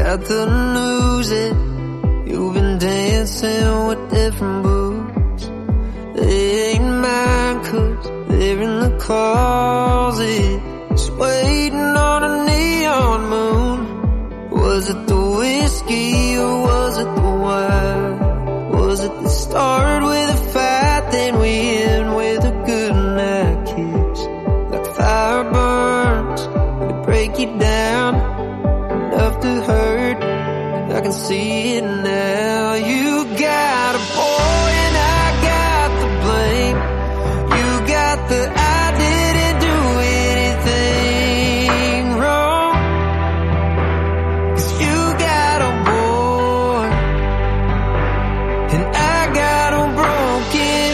rather lose it. You've been dancing with different boots. They ain't mine 'cause they're in the closet, just waiting on a neon moon. Was it the whiskey or was it the wine? Was it the start with a fight, then we end with a good night kiss? Like fire burns, it break you down enough to hurt. I can see it now. You got a boy and I got the blame. You got the I didn't do anything wrong, 'cause you got a boy and I got a broken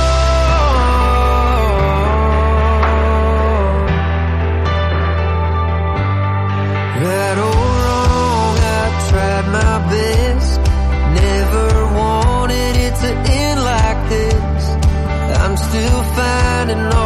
heart. Right or wrong, I tried my best. Never wanted it to end like this. I'm still finding all